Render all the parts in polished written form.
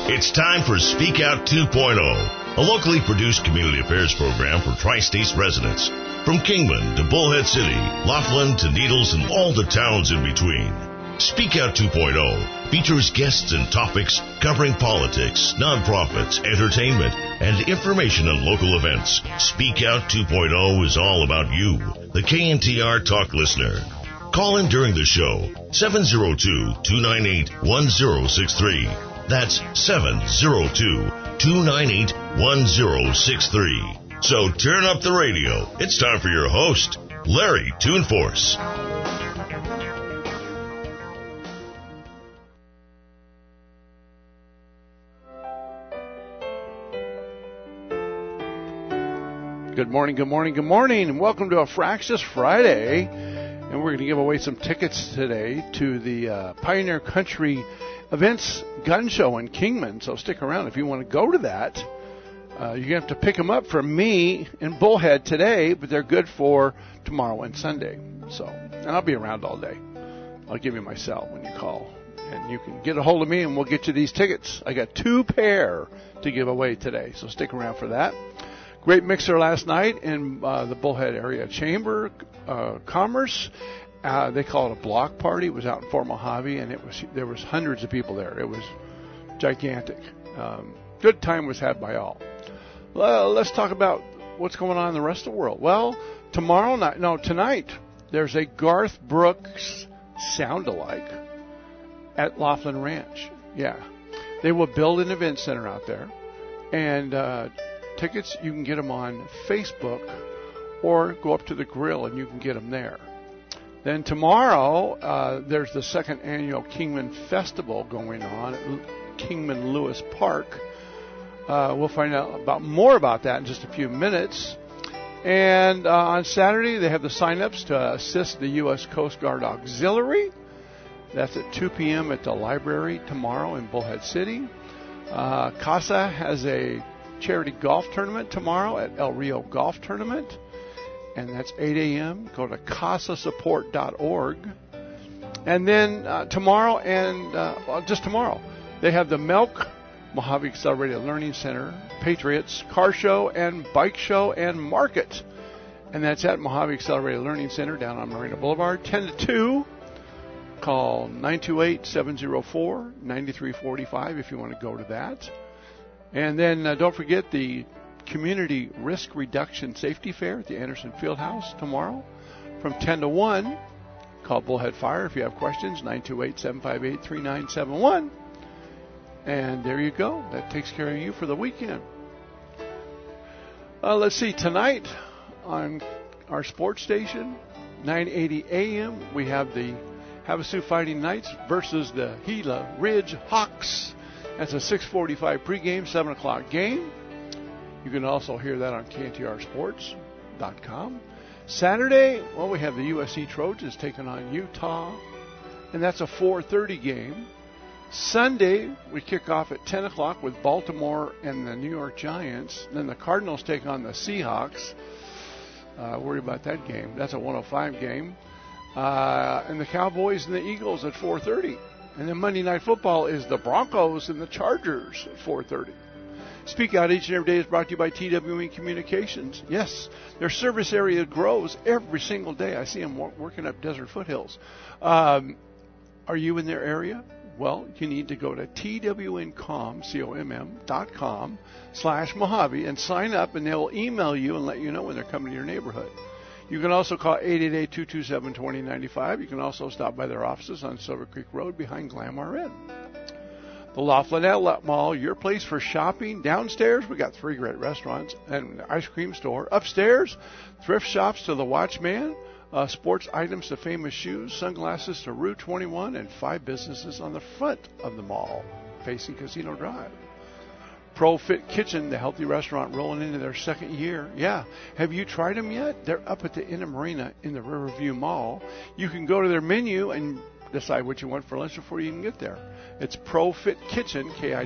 It's time for Speak Out 2.0, a locally produced community affairs program for Tri-States residents. From Kingman to Bullhead City, Laughlin to Needles, and all the towns in between. Speak Out 2.0 features guests and topics covering politics, nonprofits, entertainment, and information on local events. Speak Out 2.0 is all about you, the KNTR Talk listener. Call in during the show, 702-298-1063. That's 702-298-1063. So turn up the radio. It's time for your host, Larry Toonforce. Good morning, good morning, good morning, and welcome to a Fractious Friday. And we're going to give away some tickets today to the Pioneer Country Events Gun Show in Kingman. So stick around if you want to go to that. You're going to have to pick them up from me in Bullhead today, but they're good for tomorrow and Sunday. And I'll be around all day. I'll give you my cell when you call. And you can get a hold of me and we'll get you these tickets. I got 2 pair to give away today, so stick around for that. Great mixer last night in the Bullhead Area Chamber Commerce. They call it a block party. It was out in Fort Mojave, and there was hundreds of people there. It was gigantic. Good time was had by all. Well, let's talk about what's going on in the rest of the world. Well, tonight, there's a Garth Brooks sound-alike at Laughlin Ranch. Yeah. They will build an event center out there, and tickets, you can get them on Facebook or go up to the grill and you can get them there. Then tomorrow, there's the second annual Kingman Festival going on at Kingman Lewis Park. We'll find out more about that in just a few minutes. And on Saturday, they have the sign-ups to assist the U.S. Coast Guard Auxiliary. That's at 2 p.m. at the library tomorrow in Bullhead City. CASA has a charity golf tournament tomorrow at El Rio Golf Tournament, and that's 8 a.m. Go to casasupport.org. And then tomorrow, they have the Melk Mojave Accelerated Learning Center, Patriots Car Show and Bike Show and Market, and that's at Mojave Accelerated Learning Center down on Marina Boulevard, 10 to 2. Call 928-704-9345 if you want to go to that. And then don't forget the Community Risk Reduction Safety Fair at the Anderson Fieldhouse tomorrow from 10 to 1. Call Bullhead Fire if you have questions, 928-758-3971. And there you go. That takes care of you for the weekend. Let's see. Tonight on our sports station, 980 a.m., we have the Havasu Fighting Knights versus the Gila Ridge Hawks. That's a 6:45 pregame, 7 o'clock game. You can also hear that on KNTRsports.com. Saturday, we have the USC Trojans taking on Utah, and that's a 4:30 game. Sunday, we kick off at 10 o'clock with Baltimore and the New York Giants. Then the Cardinals take on the Seahawks. Worry about that game. That's a 105 game. And the Cowboys and the Eagles at 4:30. And then Monday Night Football is the Broncos and the Chargers at 4:30. Speak Out each and every day is brought to you by TWE Communications. Yes, their service area grows every single day. I see them working up Desert Foothills. Are you in their area? Well, you need to go to twincom.com/Mojave and sign up, and they'll email you and let you know when they're coming to your neighborhood. You can also call 888-227-2095. You can also stop by their offices on Silver Creek Road behind Glamour Inn. The Laughlin Outlet Mall, your place for shopping. Downstairs, we got 3 great restaurants and an ice cream store. Upstairs, thrift shops to the Watchman, sports items to Famous Shoes, sunglasses to Route 21, and 5 businesses on the front of the mall facing Casino Drive. Pro Fit Kitchen, the healthy restaurant, rolling into their 2nd year. Yeah. Have you tried them yet? They're up at the Inner Marina in the Riverview Mall. You can go to their menu and decide what you want for lunch before you can get there. It's Pro Fit Kitchen,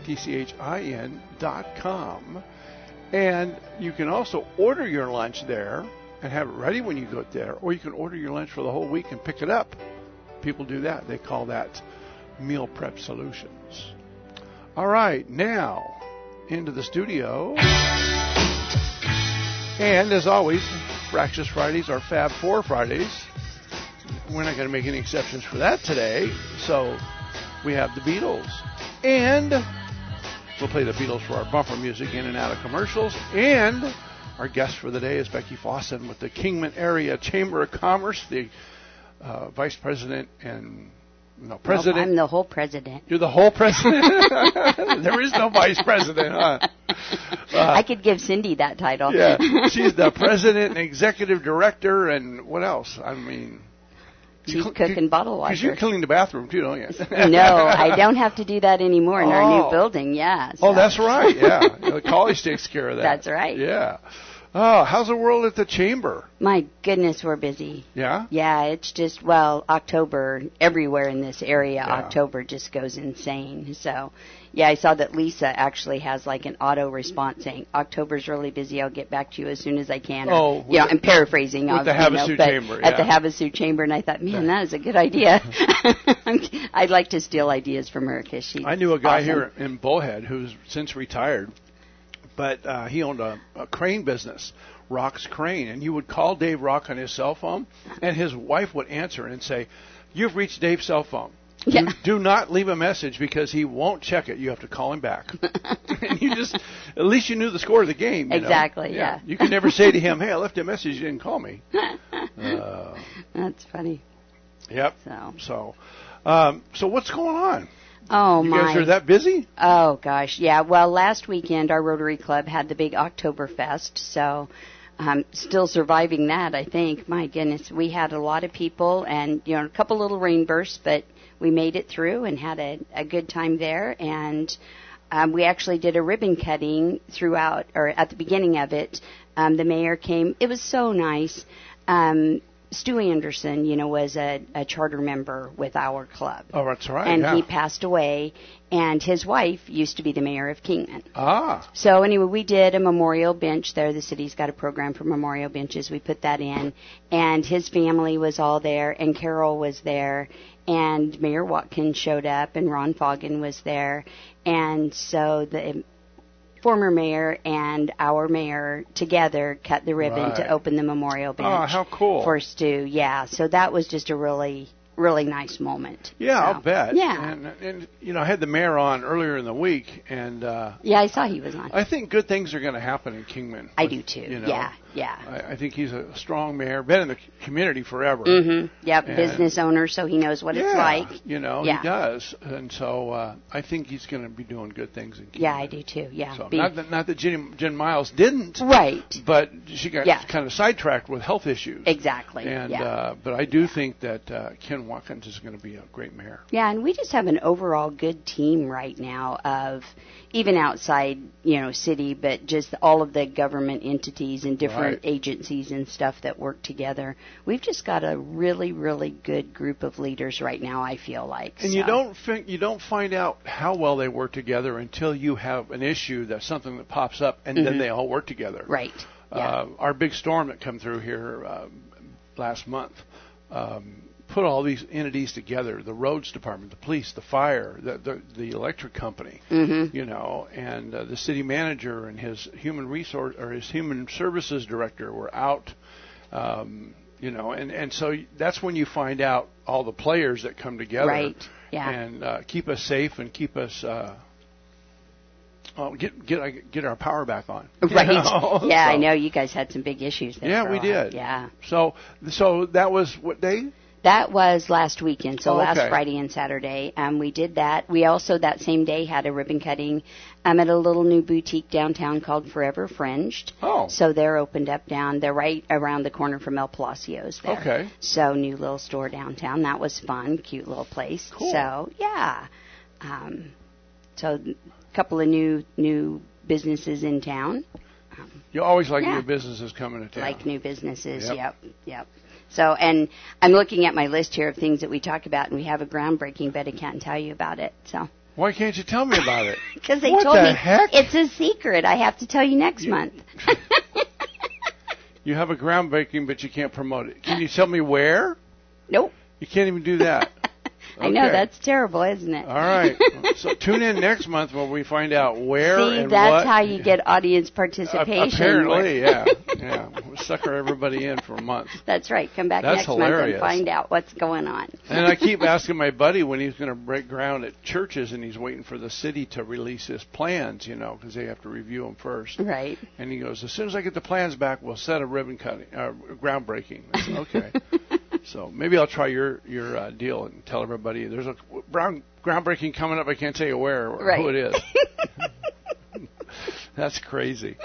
KITCHIN.com. And you can also order your lunch there and have it ready when you go there, or you can order your lunch for the whole week and pick it up. People do that. They call that meal prep solutions. All right, now into the studio. And as always, Fractious Fridays are Fab 4 Fridays. We're not going to make any exceptions for that today. So we have the Beatles. And we'll play the Beatles for our bumper music in and out of commercials. And our guest for the day is Becky Fossen with the Kingman Area Chamber of Commerce, the vice president and president. Nope, I'm the whole president. You're the whole president? There is no vice president, huh? I could give Cindy that title. Yeah, she's the president and executive director, and what else? I mean, chief cook and bottle washer. Because you clean the bathroom too, don't you? No, I don't have to do that anymore in our new building. Yeah. So. Oh, that's right. Yeah, the college takes care of that. That's right. Yeah. Oh, how's the world at the chamber? My goodness, we're busy. Yeah? Yeah, it's just, October, everywhere in this area, October just goes insane. So, yeah, I saw that Lisa actually has like an auto response saying, October's really busy, I'll get back to you as soon as I can. Or, I'm paraphrasing. With the Havasu Chamber, At the Havasu Chamber, and I thought, man, that is a good idea. I'd like to steal ideas from her because she's I knew a guy awesome. here in Bullhead who's since retired. But he owned a crane business, Rock's Crane, and you would call Dave Rock on his cell phone, and his wife would answer and say, "You've reached Dave's cell phone. Yeah. Do not leave a message because he won't check it. You have to call him back." And at least you knew the score of the game. You exactly, know? yeah. You could never say to him, "Hey, I left you a message. You didn't call me." That's funny. Yep. So what's going on? Oh, you guys are that busy? Oh, gosh, yeah. Well, last weekend our Rotary Club had the big Oktoberfest, so still surviving that, I think. My goodness, we had a lot of people and, a couple little rain bursts, but we made it through and had a good time there. And we actually did a ribbon cutting throughout, or at the beginning of it. The mayor came. It was so nice. Stu Anderson, was a charter member with our club. Oh, that's right. And he passed away, and his wife used to be the mayor of Kingman. Ah. So anyway, we did a memorial bench there. The city's got a program for memorial benches. We put that in, and his family was all there, and Carol was there, and Mayor Watkins showed up, and Ron Foggin was there, and so the former mayor and our mayor together cut the ribbon to open the memorial bench. Oh, how cool. For Stu, yeah. So that was just a really, really nice moment. Yeah, so, I'll bet. Yeah. And I had the mayor on earlier in the week, and yeah, I saw he was on. I think good things are going to happen in Kingman. I do too. Yeah. I think he's a strong mayor, been in the community forever. Mm-hmm. Yep, business owner, so he knows what it's like. He does. And so I think he's going to be doing good things in Kingman. Yeah, I do too, yeah. So not that Jen Miles didn't. Right. But she got kind of sidetracked with health issues. Exactly. And but I do think that Ken Watkins is going to be a great mayor. Yeah, and we just have an overall good team right now of even outside, city, but just all of the government entities and different agencies and stuff that work together. We've just got a really, really good group of leaders right now, I feel like. And you don't find out how well they work together until you have an issue, that's something that pops up, and then they all work together. Right. Yeah. Our big storm that come through here last month put all these entities together: the roads department, the police, the fire, the electric company, and the city manager and his human services director were out, and so that's when you find out all the players that come together, and keep us safe and keep us. Get our power back on. Right. Yeah, I know you guys had some big issues there. Yeah, we did. Yeah. So that was what day? That was last weekend, so last Friday and Saturday. We did that. We also, that same day, had a ribbon cutting at a little new boutique downtown called Forever Fringed. Oh. So they're opened up they're right around the corner from El Palacios there. Okay. So new little store downtown. That was fun, cute little place. Cool. So, yeah. So a couple of new businesses in town. You always like new businesses coming to town. Like new businesses, yep. So, and I'm looking at my list here of things that we talk about, and we have a groundbreaking, but I can't tell you about it. So. Why can't you tell me about it? Because they told me it's a secret. I have to tell you next month. You have a groundbreaking, but you can't promote it. Can you tell me where? Nope. You can't even do that. I know, that's terrible, isn't it? All right. So tune in next month when we find out where See, and that's what. how you get audience participation. Apparently, yeah. We'll sucker everybody in for a month. That's right. Come back That's next hilarious. month and find out what's going on. And I keep asking my buddy when he's going to break ground at churches, and he's waiting for the city to release his plans, because they have to review them first. Right. And he goes, as soon as I get the plans back, we'll set a ribbon cutting, groundbreaking. I said, okay. So maybe I'll try your deal and tell everybody there's a groundbreaking coming up. I can't tell you where or who it is. That's crazy.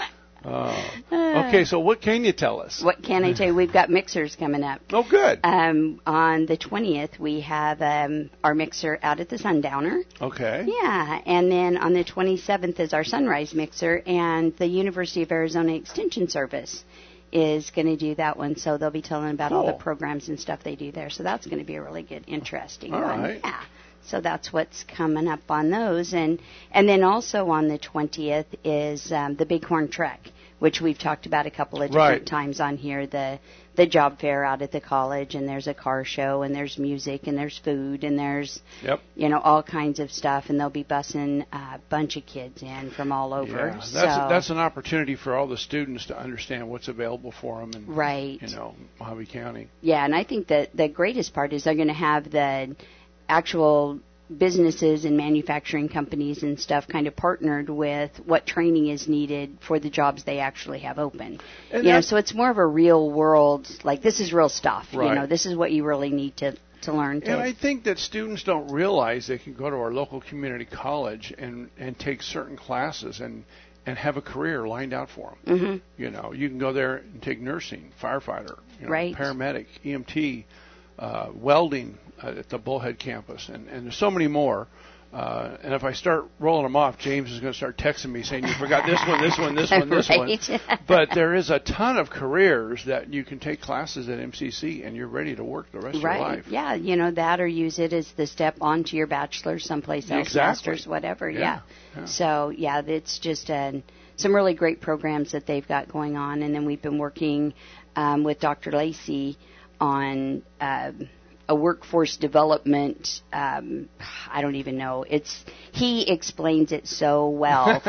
Okay, so what can you tell us? What can I tell you? We've got mixers coming up. Oh, good. On the 20th, we have our mixer out at the Sundowner. Okay. Yeah, and then on the 27th is our Sunrise mixer, and the University of Arizona Extension Service is going to do that one, so they'll be telling about all the programs and stuff they do there. So that's going to be a really good, interesting one. Right. Yeah. So that's what's coming up on those. And then also on the 20th is the Bighorn Trek, which we've talked about a couple of different times on here, the job fair out at the college, and there's a car show, and there's music, and there's food, and there's, all kinds of stuff, and they'll be bussing a bunch of kids in from all over. Yeah, that's an opportunity for all the students to understand what's available for them in, Mojave County. Yeah, and I think that the greatest part is they're going to have the actual businesses and manufacturing companies and stuff kind of partnered with what training is needed for the jobs they actually have open. And so it's more of a real world, like this is real stuff. Right. This is what you really need to learn. And I think that students don't realize they can go to our local community college and take certain classes and have a career lined out for them. Mm-hmm. You can go there and take nursing, firefighter, paramedic, EMT, welding at the Bullhead campus, and there's so many more. And if I start rolling them off, James is going to start texting me saying, you forgot this one, this one, this one, this one. But there is a ton of careers that you can take classes at MCC, and you're ready to work the rest of your life. Yeah, that or use it as the step on to your bachelor's someplace else, master's, whatever. Yeah. So, it's just some really great programs that they've got going on. And then we've been working with Dr. Lacey on a workforce development, I don't even know. He explains it so well.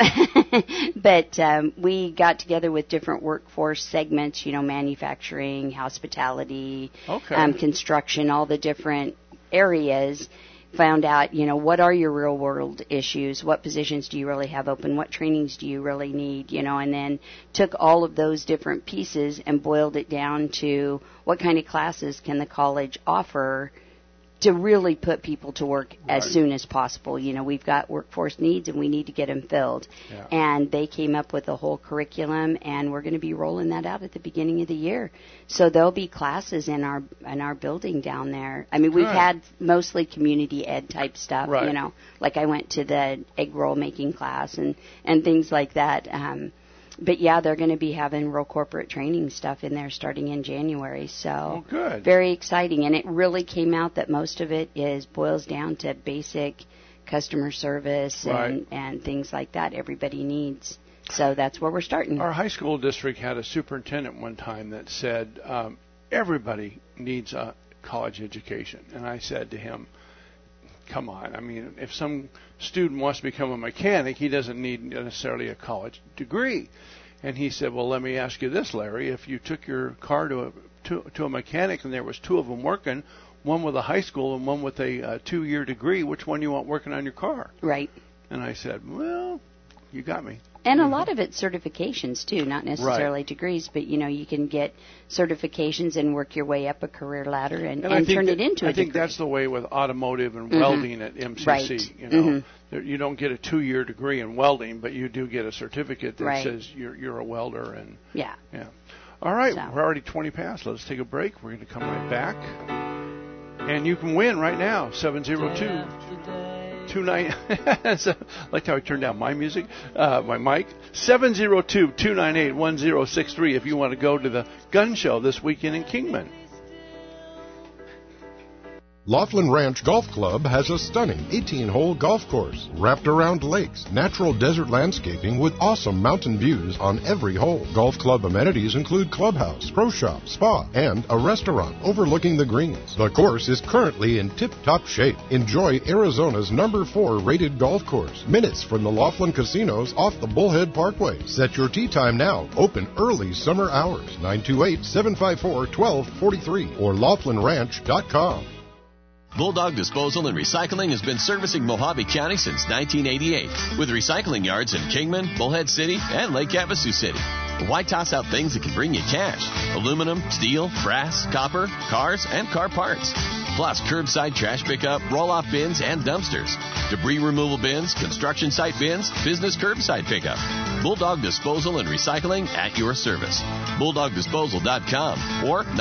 But we got together with different workforce segments, manufacturing, hospitality, construction, all the different areas. Found out, what are your real world issues? What positions do you really have open? What trainings do you really need? And then took all of those different pieces and boiled it down to what kind of classes can the college offer to really put people to work as soon as possible. We've got workforce needs and we need to get them filled. Yeah. And they came up with a whole curriculum, and we're going to be rolling that out at the beginning of the year. So there'll be classes in our building down there. I mean, we've had mostly community ed type stuff, like I went to the egg roll making class and things like that. But they're going to be having real corporate training stuff in there starting in January. So very exciting. And it really came out that most of it boils down to basic customer service and things like that everybody needs. So that's where we're starting. Our high school district had a superintendent one time that said, everybody needs a college education. And I said to him, come on. I mean, if some student wants to become a mechanic, he doesn't need necessarily a college degree. And he said, well, let me ask you this, Larry. If you took your car to a mechanic and there was two of them working, one with a high school and one with a 2-year degree, which one do you want working on your car? Right. And I said, well, you got me. And a lot of it's certifications, too, not necessarily degrees, but, you can get certifications and work your way up a career ladder and turn it into a degree. I think that's the way with automotive and welding at MCC. Right. You don't get a 2-year degree in welding, but you do get a certificate that says you're a welder. And yeah. All right, we're already 20 past. Let's take a break. We're going to come right back. And you can win right now, 702-29... I like how I turned down my music, my mic. 702-298-1063 if you want to go to the gun show this weekend in Kingman. Laughlin Ranch Golf Club has a stunning 18-hole golf course wrapped around lakes, natural desert landscaping with awesome mountain views on every hole. Golf club amenities include clubhouse, pro shop, spa, and a restaurant overlooking the greens. The course is currently in tip-top shape. Enjoy Arizona's number 4 rated golf course, minutes from the Laughlin casinos off the Bullhead Parkway. Set your tee time now. Open early summer hours. 928-754-1243 or LaughlinRanch.com. Bulldog Disposal and Recycling has been servicing Mojave County since 1988, with recycling yards in Kingman, Bullhead City, and Lake Havasu City. Why toss out things that can bring you cash? Aluminum, steel, brass, copper, cars, and car parts. Plus curbside trash pickup, roll-off bins, and dumpsters. Debris removal bins, construction site bins, business curbside pickup. Bulldog Disposal and Recycling at your service. BulldogDisposal.com or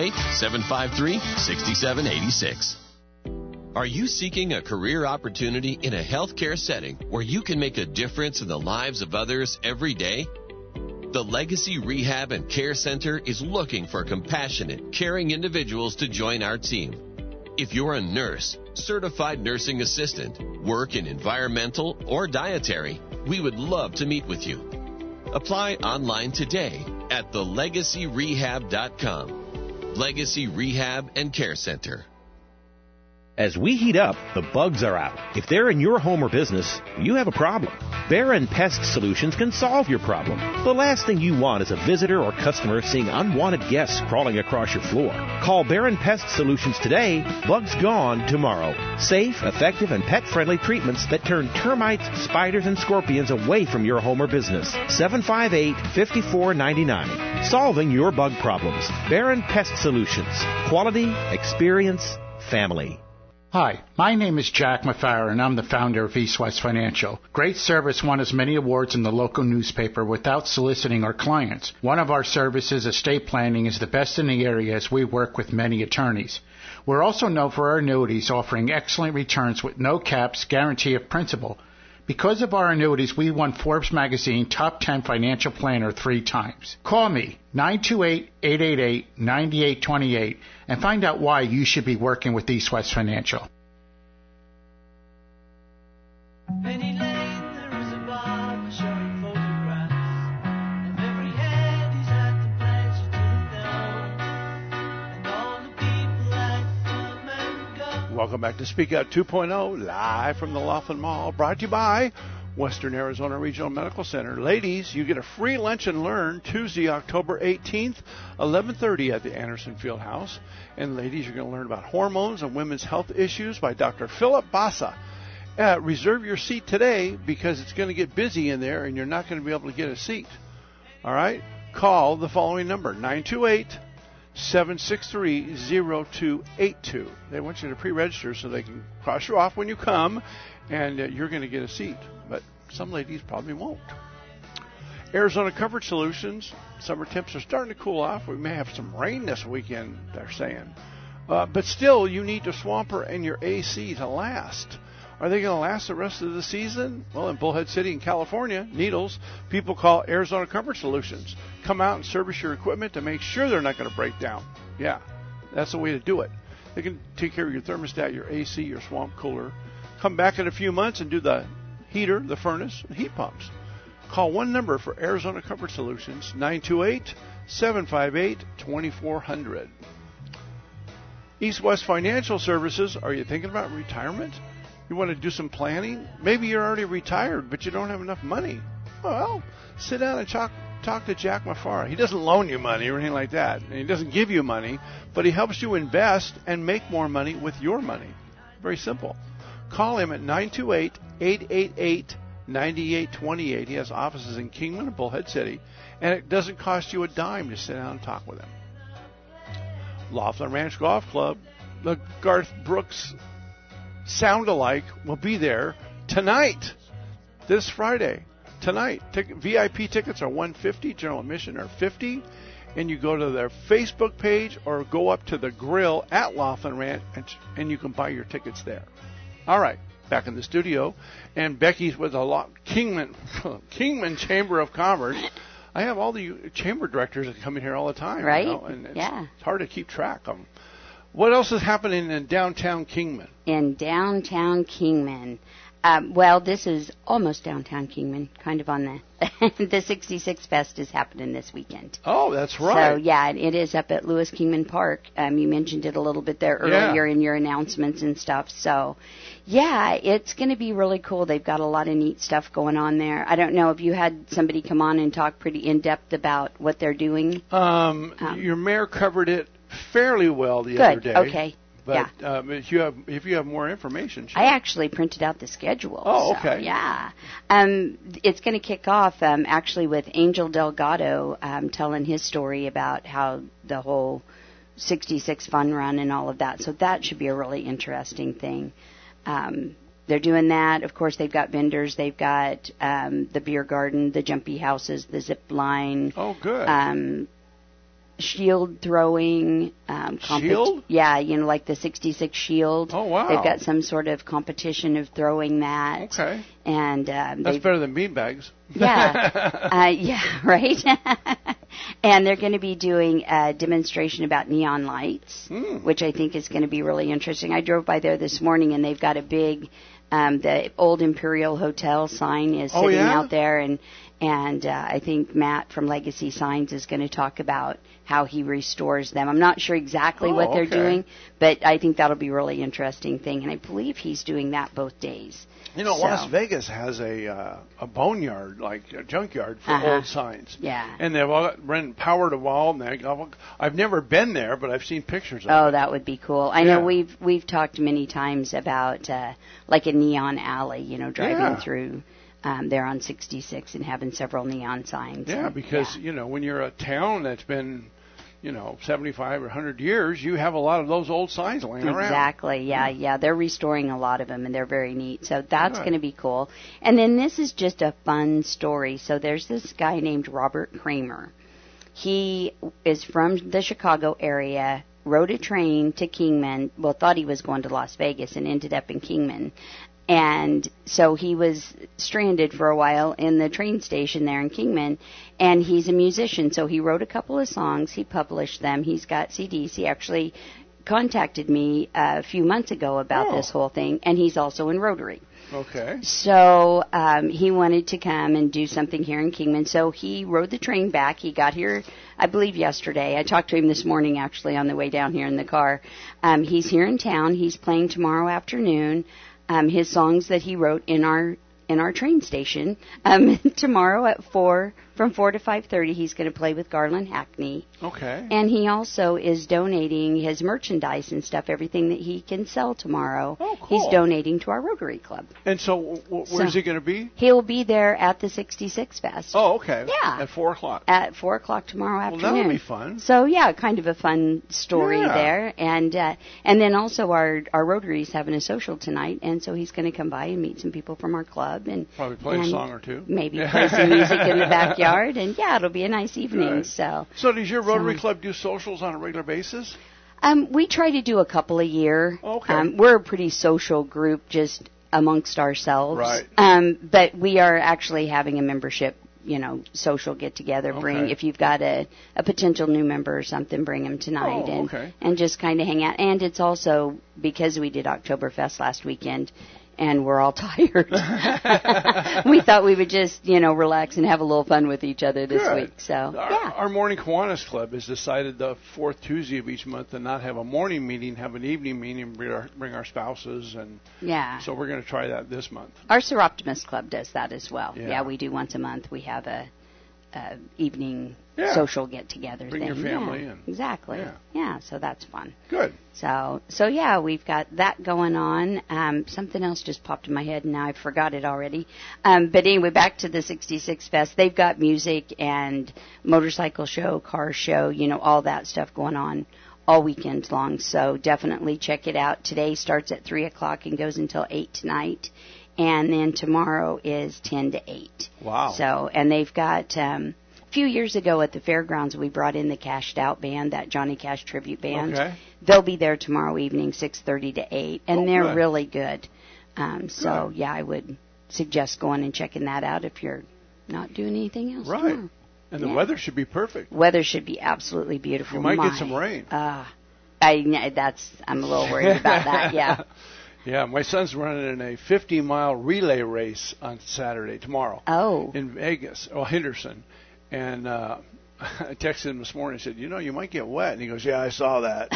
928-753-6786. Are you seeking a career opportunity in a healthcare setting where you can make a difference in the lives of others every day? The Legacy Rehab and Care Center is looking for compassionate, caring individuals to join our team. If you're a nurse, certified nursing assistant, work in environmental or dietary, we would love to meet with you. Apply online today at thelegacyrehab.com. Legacy Rehab and Care Center. As we heat up, the bugs are out. If they're in your home or business, you have a problem. Baron Pest Solutions can solve your problem. The last thing you want is a visitor or customer seeing unwanted guests crawling across your floor. Call Baron Pest Solutions today. Bugs gone tomorrow. Safe, effective, and pet-friendly treatments that turn termites, spiders, and scorpions away from your home or business. 758-5499. Solving your bug problems. Baron Pest Solutions. Quality, experience, family. Hi, my name is Jack Maffara, and I'm the founder of East West Financial. Great service won as many awards in the local newspaper without soliciting our clients. One of our services, estate planning, is the best in the area as we work with many attorneys. We're also known for our annuities, offering excellent returns with no caps, guarantee of principal. Because of our annuities, we won Forbes Magazine Top 10 Financial Planner 3 times. Call me, 928-888-9828, and find out why you should be working with East West Financial. Penny Lane, there is a barber showing photographs of every head he's had the pleasure to know, and all the people that come and go. Welcome back to Speak Out 2.0, live from the Laughlin Mall, brought to you by Western Arizona Regional Medical Center. Ladies, you get a free lunch and learn Tuesday, October 18th, 11:30 at the Anderson Field House. And ladies, you're going to learn about hormones and women's health issues by Dr. Philip Bassa. Reserve your seat today because it's going to get busy in there and you're not going to be able to get a seat. All right? Call the following number, 928-763-0282. They want you to pre-register so they can cross you off when you come, and you're going to get a seat. But some ladies probably won't. Arizona Comfort Solutions. Summer temps are starting to cool off. We may have some rain this weekend, they're saying. But still, you need a Swamper and your AC to last. Are they going to last the rest of the season? Well, in Bullhead City in California, Needles, people call Arizona Comfort Solutions. Come out and service your equipment to make sure they're not going to break down. Yeah, that's the way to do it. They can take care of your thermostat, your AC, your swamp cooler. Come back in a few months and do the heater, the furnace, and heat pumps. Call one number for Arizona Comfort Solutions, 928-758-2400. East West Financial Services, are you thinking about retirement? You want to do some planning? Maybe you're already retired, but you don't have enough money. Well, sit down and talk to Jack Maffara. He doesn't loan you money or anything like that, and he doesn't give you money, but he helps you invest and make more money with your money. Very simple. Call him at 928-888-9828. He has offices in Kingman and Bullhead City, and it doesn't cost you a dime to sit down and talk with him. Laughlin Ranch Golf Club, the Garth Brooks sound-alike, will be there tonight, this Friday. Tonight, VIP tickets are $150, general admission are $50, and you go to their Facebook page or go up to the grill at Laughlin Ranch, and you can buy your tickets there. All right, back in the studio, and Becky's with Kingman Chamber of Commerce. I have all the chamber directors that come in here all the time, right? You know, and it's hard to keep track of them. What else is happening in downtown Kingman? In downtown Kingman. Well, this is almost downtown Kingman, kind of on the the 66 Fest is happening this weekend. Oh, that's right. So, yeah, it is up at Lewis Kingman Park. You mentioned it a little bit there earlier in your announcements and stuff. So, yeah, it's going to be really cool. They've got a lot of neat stuff going on there. I don't know if you had somebody come on and talk pretty in-depth about what they're doing. Your mayor covered it fairly well the Good. other day. Okay. But if you have more information, sure. I actually printed out the schedule. Oh, so, okay. Yeah. It's going to kick off actually with Angel Delgado telling his story about how the whole 66 fun run and all of that. So that should be a really interesting thing. They're doing that. Of course, they've got vendors. They've got the beer garden, the jumpy houses, the zip line. Oh, good. Shield throwing. Shield? Yeah, like the 66 shield. Oh, wow. They've got some sort of competition of throwing that. Okay. And that's better than beanbags. Yeah. Yeah, right? And they're going to be doing a demonstration about neon lights, which I think is going to be really interesting. I drove by there this morning, and they've got a big, the old Imperial Hotel sign is sitting out there, and I think Matt from Legacy Signs is going to talk about how he restores them. I'm not sure exactly what they're doing, but I think that'll be a really interesting thing, and I believe he's doing that both days. Las Vegas has a boneyard, like a junkyard for old signs. Yeah. And they've all run power to wall. And I've never been there, but I've seen pictures of it. Oh, that would be cool. I know we've talked many times about like a neon alley, driving through there on 66 and having several neon signs. Yeah, because, when you're a town that's been, 75 or 100 years, you have a lot of those old signs laying around. Exactly, yeah. They're restoring a lot of them, and they're very neat. So that's going to be cool. And then this is just a fun story. So there's this guy named Robert Kramer. He is from the Chicago area, rode a train to Kingman, thought he was going to Las Vegas and ended up in Kingman. And so he was stranded for a while in the train station there in Kingman, and he's a musician, so he wrote a couple of songs, he published them, he's got CDs. He actually contacted me a few months ago about this whole thing, and he's also in Rotary. Okay. So he wanted to come and do something here in Kingman, so he rode the train back. He got here, I believe, yesterday. I talked to him this morning, actually, on the way down here in the car. He's here in town. He's playing tomorrow afternoon. His songs that he wrote in our train station. Tomorrow at 4, from 4 to 5:30, he's going to play with Garland Hackney. Okay. And he also is donating his merchandise and stuff, everything that he can sell tomorrow. Oh, cool. He's donating to our Rotary Club. And so where's he going to be? He'll be there at the 66 Fest. Oh, okay. Yeah. At 4 o'clock. At 4 o'clock tomorrow afternoon. Well, that'll be fun. So, yeah, kind of a fun story there. And then also our Rotary's having a social tonight, and so he's going to come by and meet some people from our club. And probably play a song or two. Maybe play some music in the backyard, and it'll be a nice evening. Right. So does your Rotary Club do socials on a regular basis? We try to do a couple a year. Okay. We're a pretty social group, just amongst ourselves. Right. But we are actually having a membership, social get together. Okay. If you've got a potential new member or something, bring them tonight and just kind of hang out. And it's also because we did Oktoberfest last weekend, and we're all tired. We thought we would just, relax and have a little fun with each other this week. So, Our Morning Kiwanis Club has decided the fourth Tuesday of each month to not have a morning meeting, have an evening meeting, bring our spouses, and so we're going to try that this month. Our Seroptimus Club does that as well. Yeah, we do once a month. We have a evening social get together. Bring your family in. Exactly. Yeah, so that's fun. Good. So we've got that going on. Something else just popped in my head, and now I forgot it already. But anyway, back to the 66 Fest. They've got music and motorcycle show, car show, all that stuff going on all weekend long. So definitely check it out. Today starts at 3 o'clock and goes until 8 tonight. And then tomorrow is 10 to 8. Wow. So, and they've got, a few years ago at the fairgrounds, we brought in the Cashed Out Band, that Johnny Cash tribute band. Okay. They'll be there tomorrow evening, 6:30 to 8, and they're good. really good. So, I would suggest going and checking that out if you're not doing anything else. Right. Tomorrow. And the weather should be perfect. Weather should be absolutely beautiful. You might get some rain. I'm a little worried about that. Yeah. Yeah, my son's running in a 50-mile relay race on Saturday, tomorrow. Oh. In Vegas, Henderson. And I texted him this morning and said, you might get wet. And he goes, yeah, I saw that.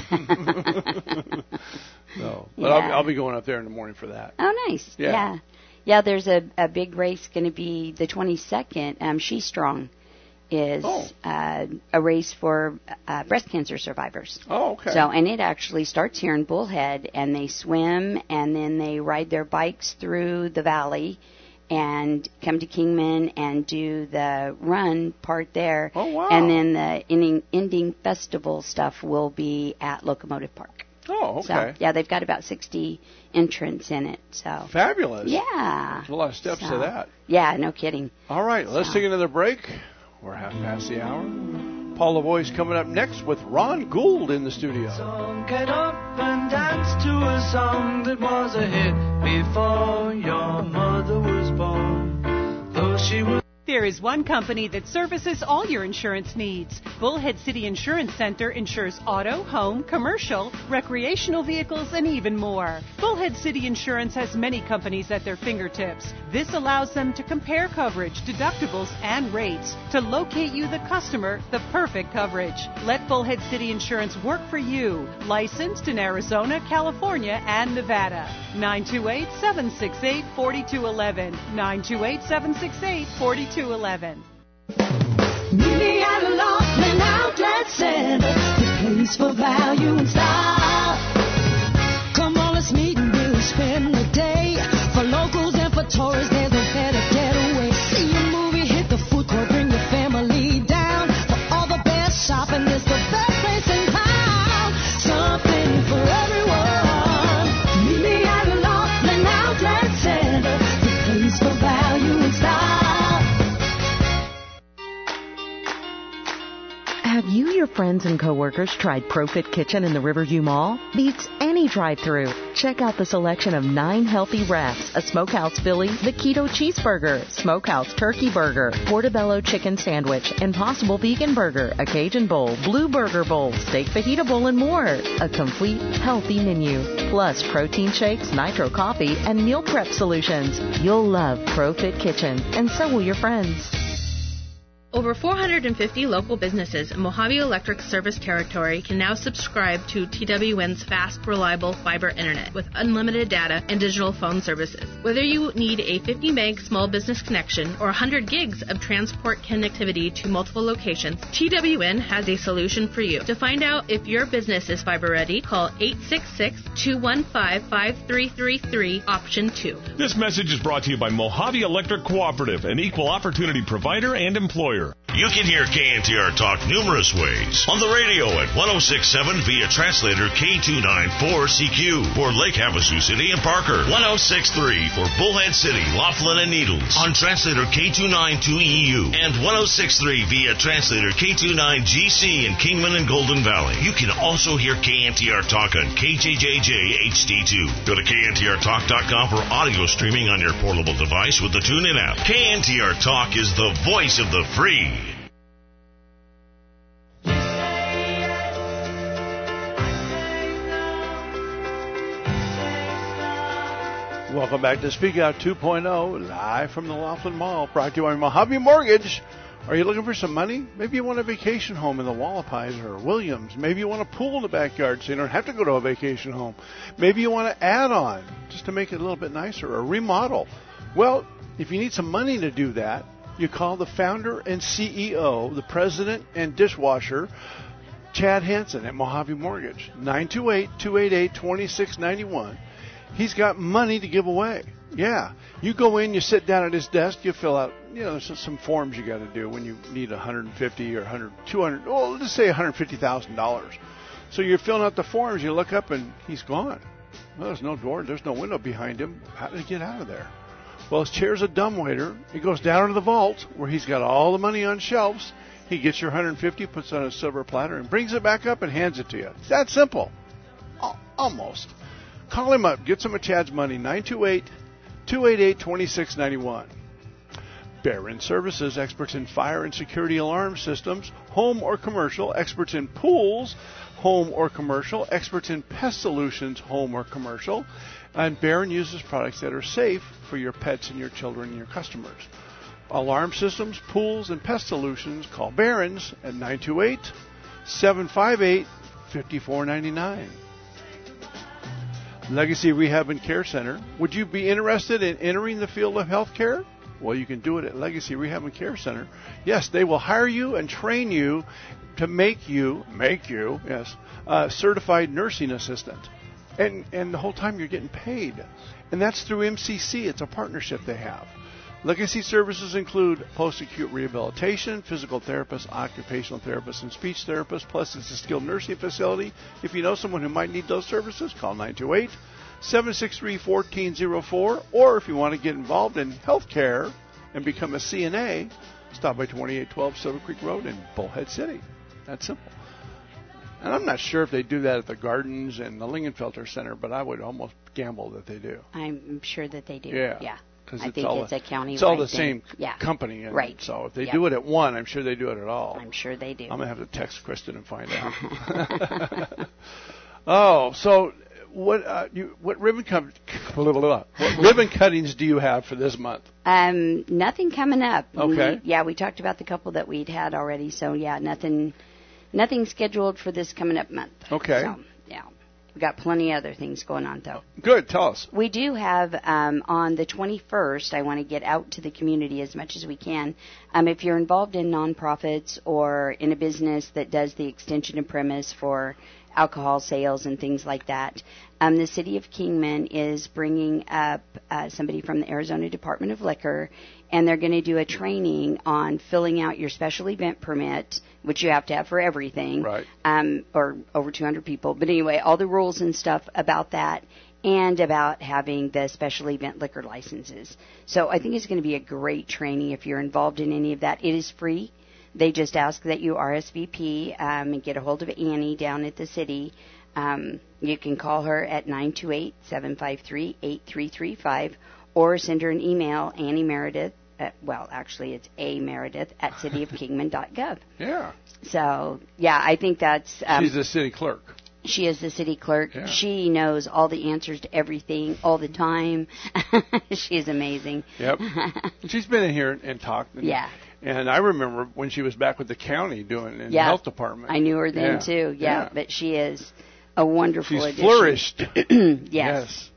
But I'll be going up there in the morning for that. Oh, nice. Yeah. Yeah, there's a big race going to be the 22nd. She Strong is a race for breast cancer survivors. Oh, okay. So, and it actually starts here in Bullhead, and they swim, and then they ride their bikes through the valley and come to Kingman and do the run part there. Oh, wow. And then the ending festival stuff will be at Locomotive Park. Oh, okay. So, yeah, they've got about 60 entrants in it. So fabulous. Yeah. There's a lot of steps to that. Yeah, no kidding. All right, let's take another break. We're half past the hour. Paul LaVoie's coming up next with Ron Gould in the studio. So get up and dance to a song that was a hit before your mother was born. Though she was. There is one company that services all your insurance needs. Bullhead City Insurance Center insures auto, home, commercial, recreational vehicles, and even more. Bullhead City Insurance has many companies at their fingertips. This allows them to compare coverage, deductibles, and rates to locate you, the customer, the perfect coverage. Let Bullhead City Insurance work for you. Licensed in Arizona, California, and Nevada. 928-768-4211. 928-768-4211. Meet me at a Laughlin Outlet Center, the place for value and style. Come on, let's meet and we'll spend the day. For locals and for tourists, there's no better getaway. See a movie, hit the food court, bring your family down. For all the best shopping, it's the best place in town. Something for everyone. Meet me at a Laughlin Outlet Center, the place for value and style. Have you, your friends, and coworkers tried Profit Kitchen in the Riverview Mall? Beats any drive-thru. Check out the selection of 9 healthy wraps, a Smokehouse Philly, the Keto Cheeseburger, Smokehouse Turkey Burger, Portobello Chicken Sandwich, Impossible Vegan Burger, a Cajun Bowl, Blue Burger Bowl, Steak Fajita Bowl, and more. A complete, healthy menu. Plus protein shakes, nitro coffee, and meal prep solutions. You'll love Profit Kitchen, and so will your friends. Over 450 local businesses in Mojave Electric's service territory can now subscribe to TWN's fast, reliable fiber internet with unlimited data and digital phone services. Whether you need a 50-meg small business connection or 100 gigs of transport connectivity to multiple locations, TWN has a solution for you. To find out if your business is fiber ready, call 866-215-5333, option 2. This message is brought to you by Mojave Electric Cooperative, an equal opportunity provider and employer. You can hear KNTR Talk numerous ways. On the radio at 106.7 via translator K294CQ for Lake Havasu City and Parker. 106.3 for Bullhead City, Laughlin, and Needles on translator K292EU. And 106.3 via translator K29GC in Kingman and Golden Valley. You can also hear KNTR Talk on KJJJ HD2. Go to KNTRTalk.com for audio streaming on your portable device with the TuneIn app. KNTR Talk is the voice of the free. Welcome back to Speak Out 2.0, live from the Laughlin Mall, brought to you by Mojave Mortgage. Are you looking for some money? Maybe you want a vacation home in the Wallapies or Williams. Maybe you want a pool in the backyard so you don't have to go to a vacation home. Maybe you want to add on just to make it a little bit nicer or remodel. Well, if you need some money to do that, you call the founder and CEO, the president and dishwasher, Chad Hansen at Mojave Mortgage, 928-288-2691. He's got money to give away. Yeah. You go in, you sit down at his desk, you fill out, there's some forms you got to do when you need $150 or $100, $200, well, let's say $150,000. So you're filling out the forms, you look up, and he's gone. Well, there's no door, there's no window behind him. How did he get out of there? Well, his chair's a dumbwaiter. He goes down to the vault where he's got all the money on shelves. He gets your $150, puts it on a silver platter, and brings it back up and hands it to you. It's that simple. Almost. Call him up. Get some of Chad's money. 928-288-2691. Barron Services, experts in fire and security alarm systems, home or commercial, experts in pools, home or commercial, experts in pest solutions, home or commercial, and Barron uses products that are safe for your pets and your children and your customers. Alarm systems, pools, and pest solutions, call Barron's at 928-758-5499. Legacy Rehab and Care Center. Would you be interested in entering the field of healthcare? Well, you can do it at Legacy Rehab and Care Center. Yes, they will hire you and train you to make you, a certified nursing assistant. And the whole time you're getting paid. And that's through MCC. It's a partnership they have. Legacy services include post-acute rehabilitation, physical therapists, occupational therapists, and speech therapists, plus it's a skilled nursing facility. If you know someone who might need those services, call 928-763-1404. Or if you want to get involved in healthcare and become a CNA, stop by 2812 Silver Creek Road in Bullhead City. That's simple. And I'm not sure if they do that at the Gardens and the Lingenfelter Center, but I would almost gamble that they do. I'm sure that they do. Yeah. I think it's a county. It's all the same company. And right. So if they do it at one, I'm sure they do it at all. I'm sure they do. I'm going to have to text Kristen and find out. Oh, so what ribbon cuttings do you have for this month? Nothing coming up. Okay. We talked about the couple that we'd had already. So, nothing scheduled for this coming up month. Okay. So, we've got plenty of other things going on, though. Good. Tell us. We do have, on the 21st, I want to get out to the community as much as we can. If you're involved in nonprofits or in a business that does the extension of premise for alcohol sales and things like that, the City of Kingman is bringing up somebody from the Arizona Department of Liquor, and they're going to do a training on filling out your special event permit, which you have to have for everything, right? Or over 200 people. But anyway, all the rules and stuff about that, and about having the special event liquor licenses. So I think it's going to be a great training if you're involved in any of that. It is free. They just ask that you RSVP and get a hold of Annie down at the city. You can call her at 928-753-8335 or send her an email, Annie Meredith. Actually, it's A. Meredith at cityofkingman.gov. Yeah. So, I think that's... she's the city clerk. She is the city clerk. Yeah. She knows all the answers to everything all the time. She's amazing. Yep. She's been in here and talked. And I remember when she was back with the county doing in the health department. I knew her then, too. Yeah, but she is a wonderful addition. Flourished. Yes.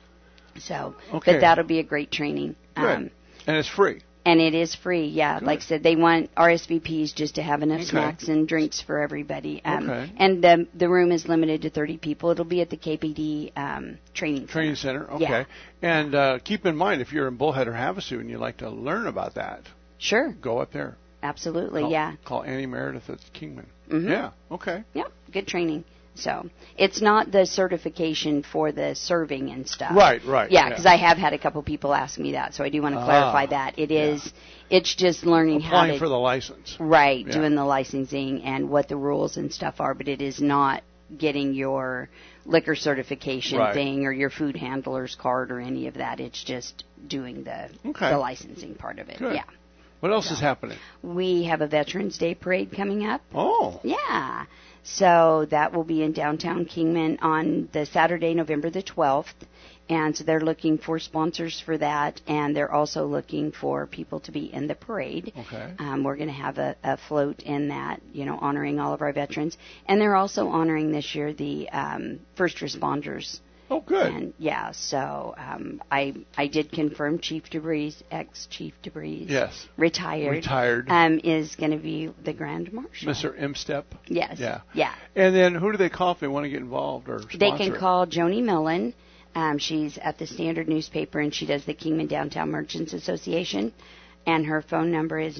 So, but that'll be a great training. Good. And it's free. And it is free, Good. Like I said, they want RSVPs just to have enough snacks and drinks for everybody. And the room is limited to 30 people. It'll be at the KPD Training Center. Okay. Yeah. And keep in mind, if you're in Bullhead or Havasu and you'd like to learn about that, sure, go up there. Absolutely, Call Annie Meredith at Kingman. Mm-hmm. Yeah, okay. Yeah, good training. So it's not the certification for the serving and stuff. Right. Yeah, because I have had a couple people ask me that, so I do want to clarify that. It is, it's just learning applying for the license. Right, doing the licensing and what the rules and stuff are, but it is not getting your liquor certification thing or your food handler's card or any of that. It's just doing the licensing part of it. Good. Yeah. What else is happening? We have a Veterans Day parade coming up. Oh. Yeah. So that will be in downtown Kingman on the Saturday, November the 12th. And so they're looking for sponsors for that. And they're also looking for people to be in the parade. Okay. We're going to have a float in that, honoring all of our veterans. And they're also honoring this year the first responders. Oh, good. And so I did confirm Chief DeBreeze, ex-Chief DeBreeze, retired, is going to be the Grand Marshal. Mr. Imstep? Yes. Yeah. And then who do they call if they want to get involved or sponsor? They can call Joni Millen. She's at the Standard newspaper, and she does the Kingman Downtown Merchants Association. And her phone number is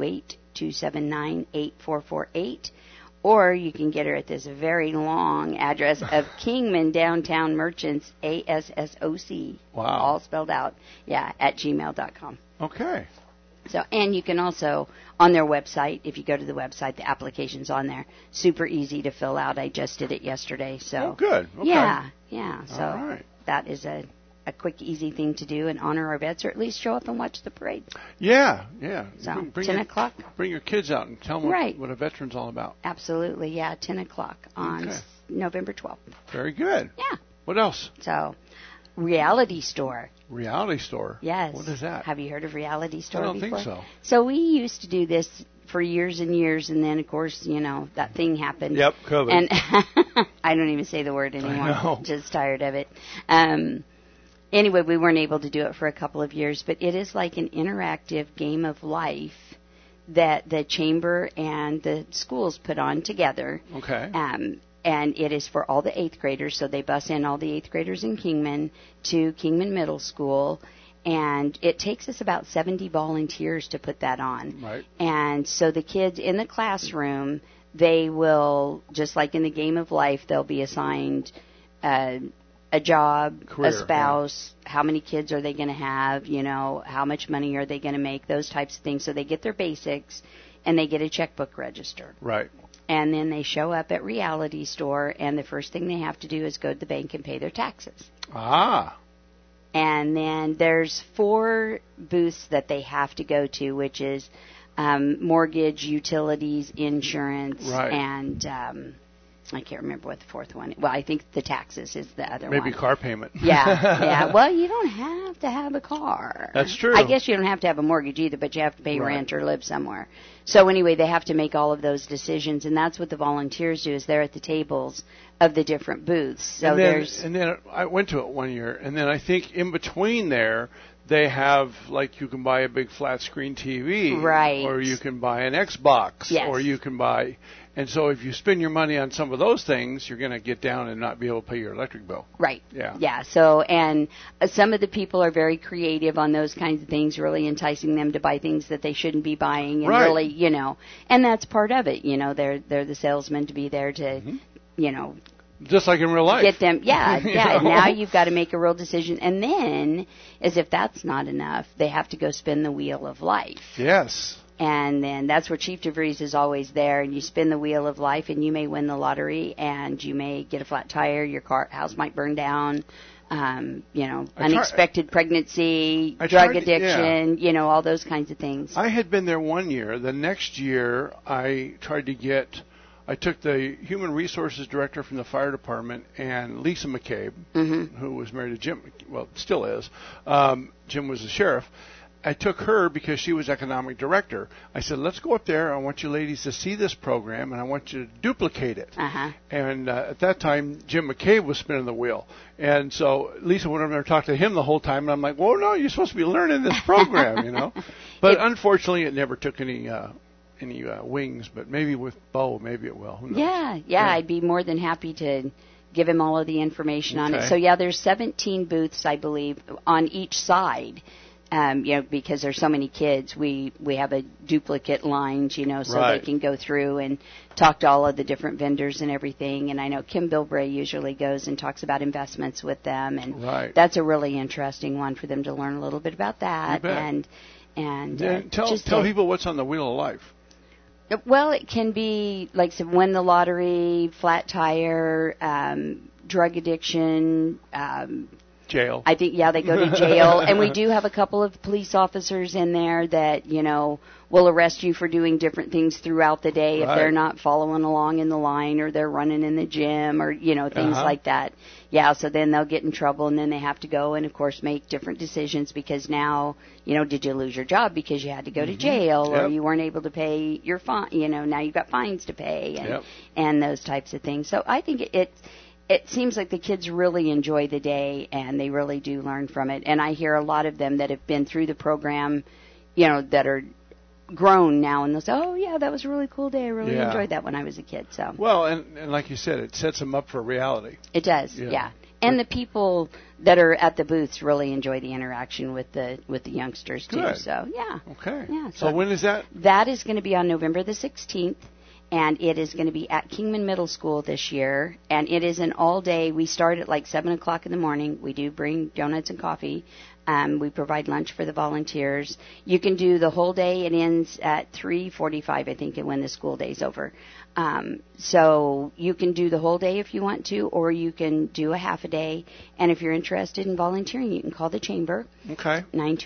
928-279-8448. Or you can get her at this very long address of Kingman Downtown Merchants, ASSOC. Wow. All spelled out. At gmail.com. Okay. So, and you can also, on their website, if you go to the website, the application's on there. Super easy to fill out. I just did it yesterday. So. Oh, good. Okay. Yeah. So all right. that is a quick, easy thing to do and honor our vets, or at least show up and watch the parade. Yeah. So, Bring 10 your- o'clock. Bring your kids out and tell them Right. what a veteran's all about. Absolutely, yeah, 10 o'clock on Okay. November 12th. Very good. Yeah. What else? So, Reality Store. Reality Store. Yes. What is that? Have you heard of Reality Store I don't before? think so. So we used to do this for years and years, and then, of course, that thing happened. Yep, COVID. And I don't even say the word anymore. I know. Just tired of it. Anyway, we weren't able to do it for a couple of years, but it is like an interactive game of life that the chamber and the schools put on together. Okay. And it is for all the 8th graders, so they bus in all the 8th graders in Kingman to Kingman Middle School, and it takes us about 70 volunteers to put that on. Right. And so the kids in the classroom, they will, just like in the game of life, they'll be assigned a job, Career, a spouse, how many kids are they going to have, how much money are they going to make, those types of things. So they get their basics, and they get a checkbook register. Right. And then they show up at Reality Store, and the first thing they have to do is go to the bank and pay their taxes. Ah. And then there's 4 booths that they have to go to, which is mortgage, utilities, insurance, Right. and I can't remember what the 4th one. Well, I think the taxes is the other one. Maybe car payment. Yeah. Well, you don't have to have a car. That's true. I guess you don't have to have a mortgage either, but you have to pay Right. rent or live somewhere. So anyway, they have to make all of those decisions, and that's what the volunteers do. Is they're at the tables of the different booths. So and then I went to it one year, and then I think in between there they have, like, you can buy a big flat screen TV, Right. or you can buy an Xbox, Yes. or you can buy. And so if you spend your money on some of those things, you're going to get down and not be able to pay your electric bill. Right. Yeah. Yeah. So, and some of the people are very creative on those kinds of things, really enticing them to buy things that they shouldn't be buying, and Right. really, and that's part of it. They're the salesmen to be there to, Just like in real life. get them. Yeah. You Yeah. know? Now you've got to make a real decision, and then, as if that's not enough, they have to go spin the wheel of life. Yes. And then that's where Chief DeVries is always there, and you spin the wheel of life, and you may win the lottery, and you may get a flat tire, your house might burn down, unexpected pregnancy, drug addiction, all those kinds of things. I had been there one year. The next year, I took the human resources director from the fire department and Lisa McCabe, who was married to Jim, well, still is. Jim was the sheriff. I took her because she was economic director. I said, let's go up there. I want you ladies to see this program, and I want you to duplicate it. And at that time, Jim McCabe was spinning the wheel. And so Lisa went over there and talked to him the whole time, and I'm like, well, no, you're supposed to be learning this program, But unfortunately, it never took any wings, but maybe with Bo, maybe it will. Who knows? Yeah, I'd be more than happy to give him all of the information on it. So, there's 17 booths, I believe, on each side. Because there's so many kids, we have a duplicate lines, so Right. they can go through and talk to all of the different vendors and everything. And I know Kim Bilbray usually goes and talks about investments with them, and Right. that's a really interesting one for them to learn a little bit about that. You bet. And tell people what's on the wheel of life. Well, it can be, like I said, win the lottery, flat tire, drug addiction, Jail. I think, they go to jail. And we do have a couple of police officers in there that, will arrest you for doing different things throughout the day if they're not following along in the line, or they're running in the gym, or, things like that. Yeah, so then they'll get in trouble, and then they have to go and, of course, make different decisions because now, did you lose your job because you had to go to jail, or you weren't able to pay your fine, now you've got fines to pay, and those types of things. So I think it seems like the kids really enjoy the day, and they really do learn from it. And I hear a lot of them that have been through the program, that are grown now, and they'll say, oh, yeah, that was a really cool day. I really enjoyed that when I was a kid. So Well, and like you said, it sets them up for reality. It does, yeah. And the people that are at the booths really enjoy the interaction with the youngsters, too. Good. So, yeah. Okay. Yeah, so when is that? That is going to be on November the 16th. And it is going to be at Kingman Middle School this year. And it is an all-day. We start at like 7 o'clock in the morning. We do bring donuts and coffee. We provide lunch for the volunteers. You can do the whole day. It ends at 3:45, I think, when the school day's over. So you can do the whole day if you want to, or you can do a half a day. And if you're interested in volunteering, you can call the chamber. Okay.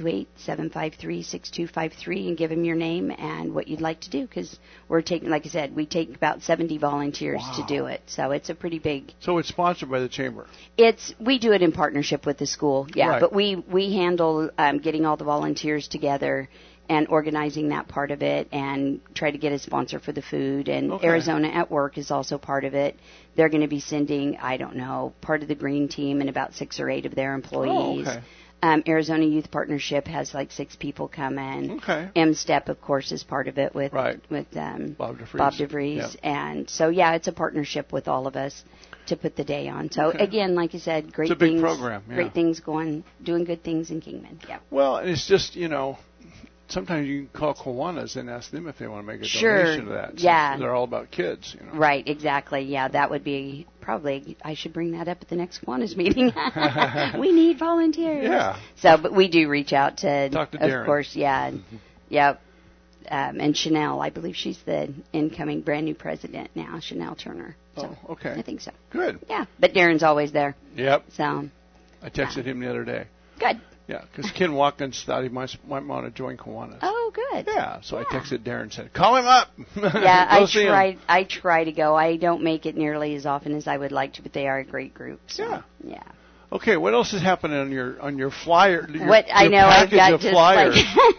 928-753-6253 and give them your name and what you'd like to do, because we're taking, like I said, we take about 70 volunteers to do it. So it's a pretty big. So it's sponsored by the chamber. We do it in partnership with the school, yeah. Right. But we handle getting all the volunteers together and organizing that part of it, and try to get a sponsor for the food. And Okay. Arizona at Work is also part of it. They're going to be sending, I don't know, part of the green team and about 6 or 8 of their employees. Oh, okay. Arizona Youth Partnership has like 6 people come in. Okay. M-STEP, of course, is part of it with Right. with Bob DeVries. Bob DeVries. Yep. And so, yeah, it's a partnership with all of us to put the day on. So, Okay. again, like you said, great It's a big things. program, yeah. Great things doing good things in Kingman. Yeah. Well, and it's just, sometimes you can call Kiwanis and ask them if they want to make a Sure. donation to that. since Yeah. They're all about kids, Right, exactly. Yeah, that would be probably, I should bring that up at the next Kiwanis meeting. We need volunteers. Yeah. So, but we do reach out to, Talk to of Darren. course, yeah. Yep. And Chanel, I believe she's the incoming brand new president now, Chanel Turner. So, Oh, okay. I think so. Good. Yeah, but Darren's always there. Yep. So, I texted him the other day. good. Yeah, because Ken Watkins thought he might want to join Kiwanis. Oh, good. Yeah, so I texted Darren and said, call him up. Yeah, Go see him. I try to go. I don't make it nearly as often as I would like to, but they are a great group. So, Yeah. Yeah. Okay, what else is happening on your flyer? What I know, I've package got of just flyers.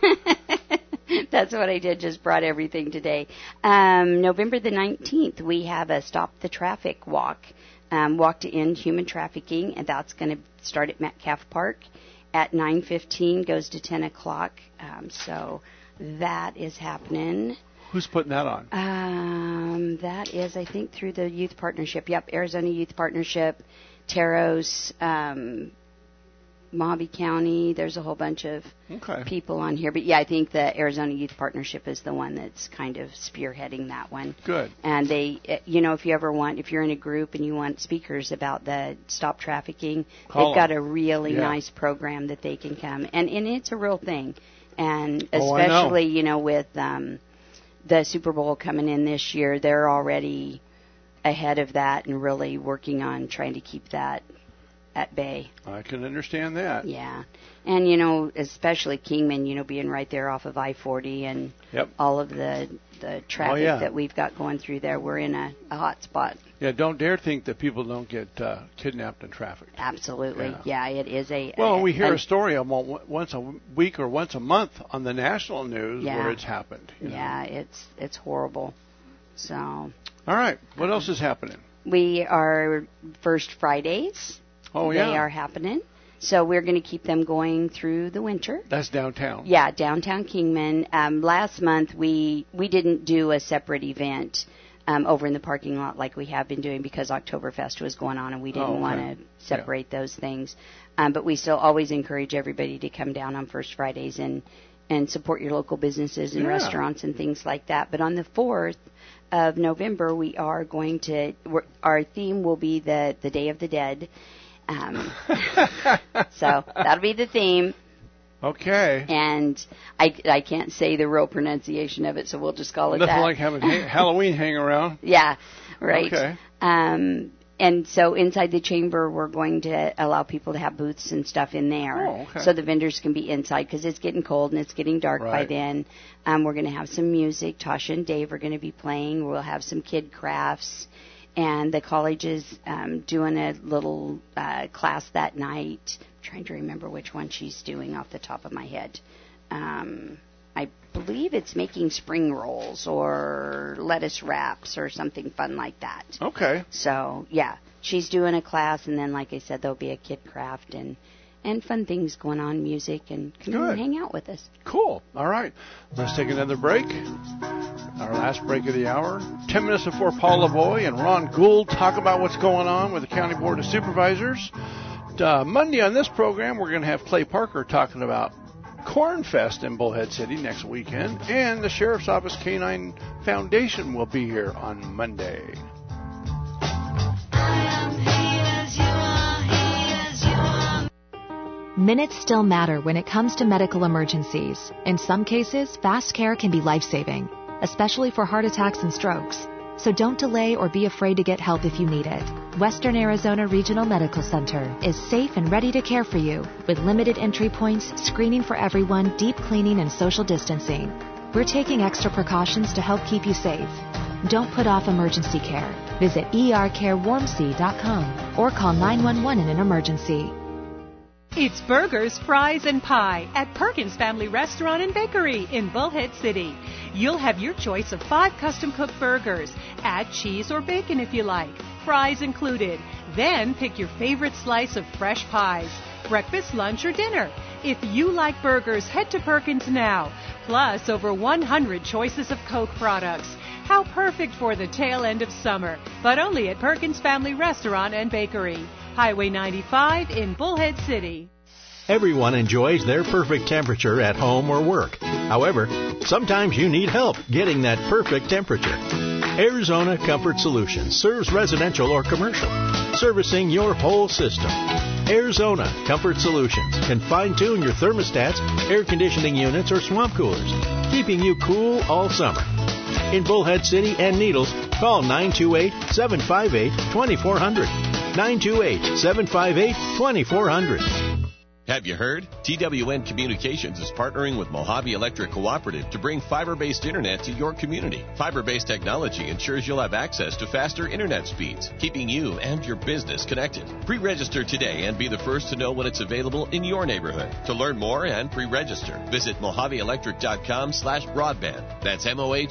That's what I did. Just brought everything today. November the 19th, we have a Stop the Traffic walk. Walk to End Human Trafficking, and that's going to start at Metcalf Park at 9:15, goes to 10 o'clock. So that is happening. Who's putting that on? That is, I think, through the Youth Partnership. Yep, Arizona Youth Partnership, Taros, Mojave County. There's a whole bunch of people on here. But, yeah, I think the Arizona Youth Partnership is the one that's kind of spearheading that one. Good. And they, if you're in a group and you want speakers about the stop trafficking, Call they've got them. a really Yeah. nice program that they can come. And it's a real thing. And Oh, I know. especially, with the Super Bowl coming in this year, they're already ahead of that and really working on trying to keep that at bay. I can understand that. Yeah. And, especially Kingman, being right there off of I-40 and Yep. all of the traffic yeah. that we've got going through there. We're in a hot spot. Yeah, don't dare think that people don't get kidnapped in traffic. Absolutely. Yeah, it is a... Well, we hear a story about once a week or once a month on the national news Yeah. where it's happened. Yeah, it's horrible. So... All right. What else is happening? We are First Fridays. Oh, yeah. They are happening. So we're going to keep them going through the winter. That's downtown. Yeah, downtown Kingman. Last month we didn't do a separate event over in the parking lot like we have been doing because Oktoberfest was going on and we didn't want to separate those things. But we still always encourage everybody to come down on First Fridays and support your local businesses and restaurants and things like that. But on the 4th of November, we are going to, our theme will be the Day of the Dead. So that'll be the theme. Okay. And I can't say the real pronunciation of it, so we'll just call it Nothing that. like having Halloween hang around. Yeah, right. Okay. And so inside the chamber, we're going to allow people to have booths and stuff in there. Oh, okay. So the vendors can be inside because it's getting cold and it's getting dark by Right. then. We're going to have some music. Tasha and Dave are going to be playing. We'll have some kid crafts. And the college is doing a little class that night. I'm trying to remember which one she's doing off the top of my head. I believe it's making spring rolls or lettuce wraps or something fun like that. Okay. So, yeah, she's doing a class, and then, like I said, there'll be a kid craft and fun things going on, music, and come Good. and hang out with us. Cool. All right. Let's take another break. Our last break of the hour. 10 minutes before Paul Lavoie and Ron Gould talk about what's going on with the County Board of Supervisors. Monday on this program, we're going to have Clay Parker talking about Corn Fest in Bullhead City next weekend, and the Sheriff's Office Canine Foundation will be here on Monday. Minutes still matter when it comes to medical emergencies. In some cases, fast care can be life-saving, especially for heart attacks and strokes. So don't delay or be afraid to get help if you need it. Western Arizona Regional Medical Center is safe and ready to care for you with limited entry points, screening for everyone, deep cleaning, and social distancing. We're taking extra precautions to help keep you safe. Don't put off emergency care. Visit ercarewarmc.com or call 911 in an emergency. It's burgers, fries, and pie at Perkins Family Restaurant and Bakery in Bullhead City. You'll have your choice of 5 custom-cooked burgers. Add cheese or bacon if you like. Fries included. Then pick your favorite slice of fresh pies. Breakfast, lunch, or dinner. If you like burgers, head to Perkins now. Plus, over 100 choices of Coke products. How perfect for the tail end of summer, but only at Perkins Family Restaurant and Bakery. Highway 95 in Bullhead City. Everyone enjoys their perfect temperature at home or work. However, sometimes you need help getting that perfect temperature. Arizona Comfort Solutions serves residential or commercial, servicing your whole system. Arizona Comfort Solutions can fine-tune your thermostats, air conditioning units, or swamp coolers, keeping you cool all summer. In Bullhead City and Needles, call 928-758-2400. 928-758-2400. Have you heard? TWN Communications is partnering with Mojave Electric Cooperative to bring fiber-based internet to your community. Fiber-based technology ensures you'll have access to faster internet speeds, keeping you and your business connected. Pre-register today and be the first to know when it's available in your neighborhood. To learn more and pre-register, visit mojaveelectric.com/broadband. That's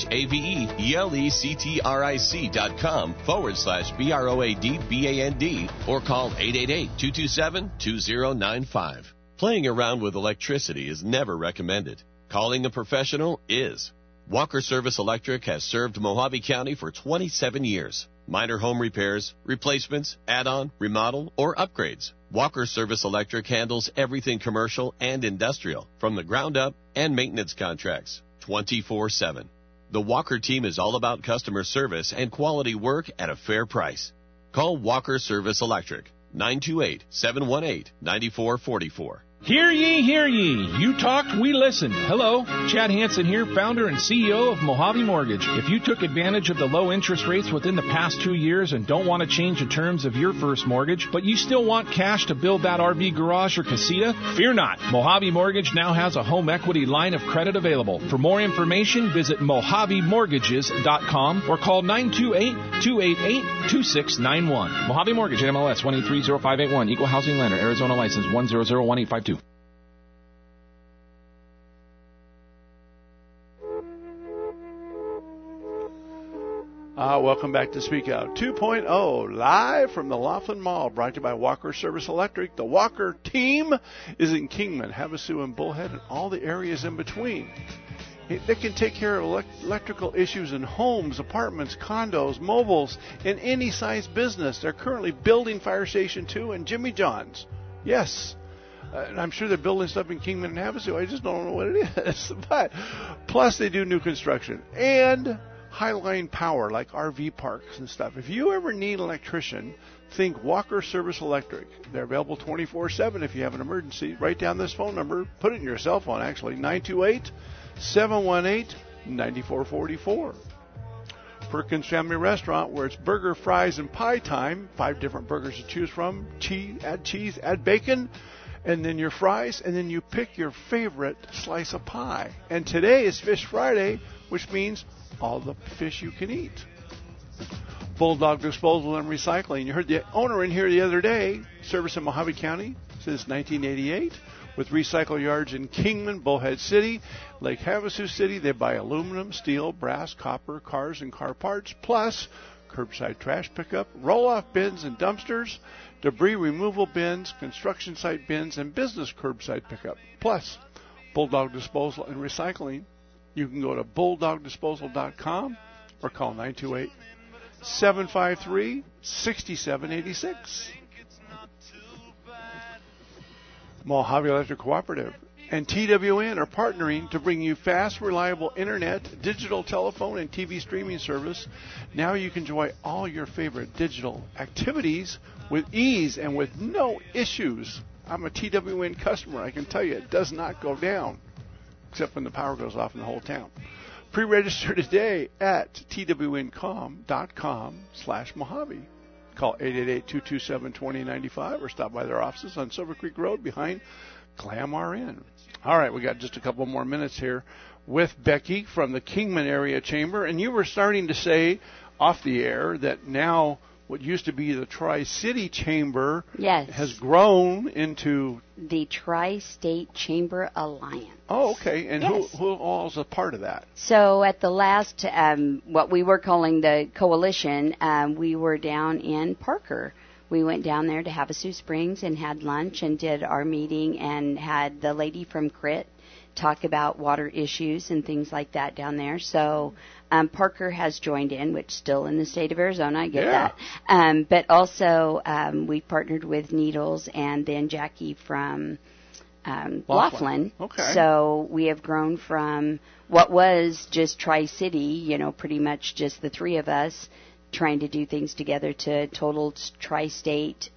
mohaveelectric.com/BROADBAND or call 888-227-2095. Playing around with electricity is never recommended. Calling a professional is. Walker Service Electric has served Mojave County for 27 years. Minor home repairs, replacements, add-on, remodel, or upgrades. Walker Service Electric handles everything commercial and industrial, from the ground up and maintenance contracts, 24/7. The Walker team is all about customer service and quality work at a fair price. Call Walker Service Electric, 928-718-9444. Hear ye, hear ye. You talked, we listened. Hello, Chad Hansen here, founder and CEO of Mojave Mortgage. If you took advantage of the low interest rates within the past 2 years and don't want to change the terms of your first mortgage, but you still want cash to build that RV garage or casita, fear not. Mojave Mortgage now has a home equity line of credit available. For more information, visit mojavemortgages.com or call 928-288-2691. Mojave Mortgage, MLS 1830581, Equal Housing Lender, Arizona License 1001852. Welcome back to Speak Out 2.0, live from the Laughlin Mall, brought to you by Walker Service Electric. The Walker team is in Kingman, Havasu, and Bullhead, and all the areas in between. They can take care of electrical issues in homes, apartments, condos, mobiles, in any size business. They're currently building Fire Station 2 and Jimmy John's. Yes. And I'm sure they're building stuff in Kingman and Havasu. I just don't know what it is. But plus, they do new construction and high-line power, like RV parks and stuff. If you ever need an electrician, think Walker Service Electric. They're available 24/7 if you have an emergency. Write down this phone number. Put it in your cell phone, actually, 928-718-9444. Perkins Family Restaurant, where it's burger, fries, and pie time. 5 different burgers to choose from. Cheese, add bacon, and then your fries, and then you pick your favorite slice of pie. And today is Fish Friday, which means all the fish you can eat. Bulldog Disposal and Recycling. You heard the owner in here the other day, service in Mojave County since 1988, with recycle yards in Kingman, Bullhead City, Lake Havasu City. They buy aluminum, steel, brass, copper, cars, and car parts, plus curbside trash pickup, roll-off bins and dumpsters, debris removal bins, construction site bins, and business curbside pickup, plus Bulldog Disposal and Recycling. You can go to bulldogdisposal.com or call 928-753-6786. Mojave Electric Cooperative and TWN are partnering to bring you fast, reliable internet, digital telephone, and TV streaming service. Now you can enjoy all your favorite digital activities with ease and with no issues. I'm a TWN customer. I can tell you it does not go down, except when the power goes off in the whole town. Pre-register today at twincom.com/Mojave. Call 888-227-2095 or stop by their offices on Silver Creek Road behind Glamour Inn. All right, we got just a couple more minutes here with Becky from the Kingman Area Chamber. And you were starting to say off the air that now what used to be the Tri-City Chamber has grown into the Tri-State Chamber Alliance. Oh, okay. And who all is a part of that? So at the last, what we were calling the coalition, we were down in Parker. We went down there to Havasu Springs and had lunch and did our meeting and had the lady from CRIT talk about water issues and things like that down there. So Parker has joined in, which still in the state of Arizona, I get that. But also we partnered with Needles and then Jackie from Laughlin. Okay. So we have grown from what was just Tri-City, pretty much just the three of us trying to do things together to total Tri-State.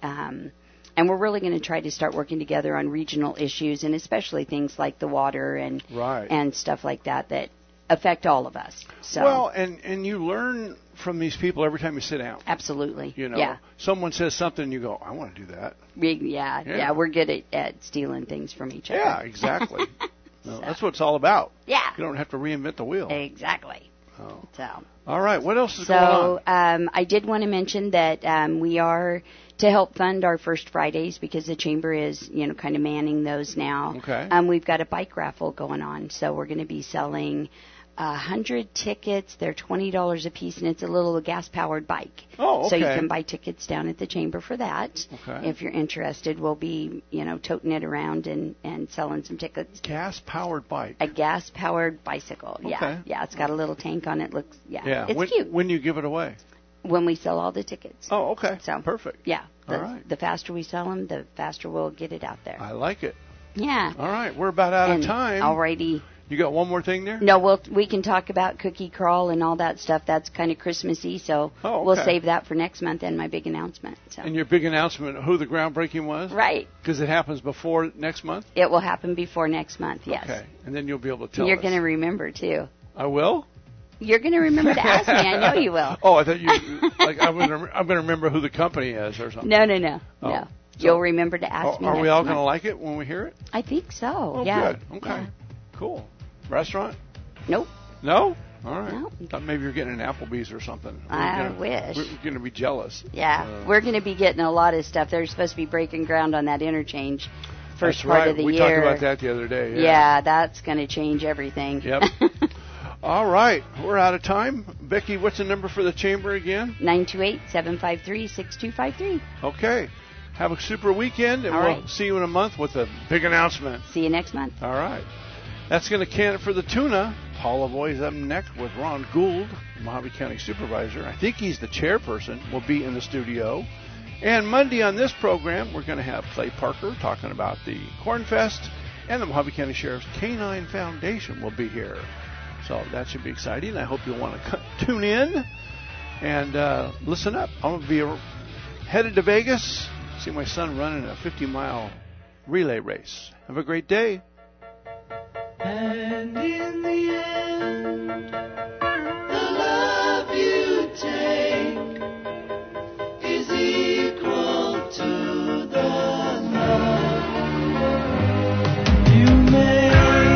And we're really going to try to start working together on regional issues and especially things like the water and stuff like that affect all of us. So. Well, and you learn from these people every time you sit down. Absolutely. Someone says something and you go, I want to do that. Yeah, we're good at stealing things from each other. Yeah, exactly. That's what it's all about. Yeah. You don't have to reinvent the wheel. Exactly. Oh. So. All right. What else is going on? So I did want to mention that we are to help fund our First Fridays because the Chamber is, kind of manning those now. Okay. We've got a bike raffle going on. So we're going to be selling 100 tickets. They're $20 a piece, and it's a little gas-powered bike. Oh, okay. So you can buy tickets down at the Chamber for that. Okay. If you're interested, we'll be, toting it around and selling some tickets. Gas-powered bike. A gas-powered bicycle. Okay. Yeah. It's got a little tank on it. Looks, it's cute. When you give it away? When we sell all the tickets. Oh, okay. So perfect. Yeah. All right. The faster we sell them, the faster we'll get it out there. I like it. Yeah. All right. We're about out of time. Alrighty. You got one more thing there? No, we can talk about cookie crawl and all that stuff. That's kind of Christmassy, so we'll save that for next month and my big announcement. So. And your big announcement, who the groundbreaking was? Right. Because it happens before next month? It will happen before next month, yes. Okay. And then you'll be able to tell You're us. going to remember, too. I will? You're going to remember to ask me. I know you will. Oh, I thought you, I'm going to remember who the company is or something. No. Oh. No. You'll remember to ask me. Are we all going to like it when we hear it? I think so. Oh, yeah. Good. Okay. Cool. Restaurant? Nope. No? All right. No. Thought maybe you're getting an Applebee's or something. I wish. We're going to be jealous. Yeah. We're going to be getting a lot of stuff. They're supposed to be breaking ground on that interchange first part of the year. We talked about that the other day. Yeah, that's going to change everything. Yep. All right. We're out of time. Becky, what's the number for the Chamber again? 928-753-6253. Okay. Have a super weekend, and we'll see you in a month with a big announcement. See you next month. All right. That's going to can it for the tuna. Paul Lavoie's up next with Ron Gould, Mojave County Supervisor. I think he's the chairperson. Will be in the studio. And Monday on this program, we're going to have Clay Parker talking about the Corn Fest, and the Mojave County Sheriff's Canine Foundation will be here. So that should be exciting. I hope you'll want to tune in and listen up. I'm going to be headed to Vegas, see my son running a 50-mile relay race. Have a great day. And in the end, the love you take is equal to the love you make.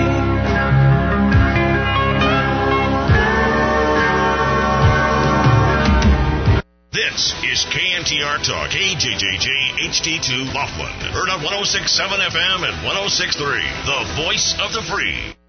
This is KNTR Talk, KJJJ HD2 Laughlin. Heard on 106.7 FM and 106.3, the voice of the free.